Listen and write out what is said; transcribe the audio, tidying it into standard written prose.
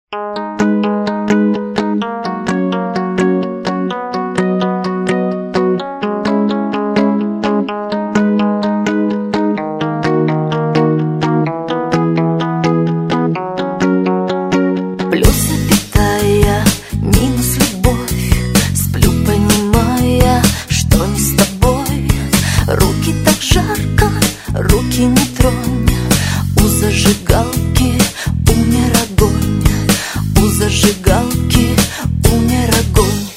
Плюс запятая, минус любовь. Сплю, понимая, что не с тобой. Руки так жарко, руки не тронь. У зажигалки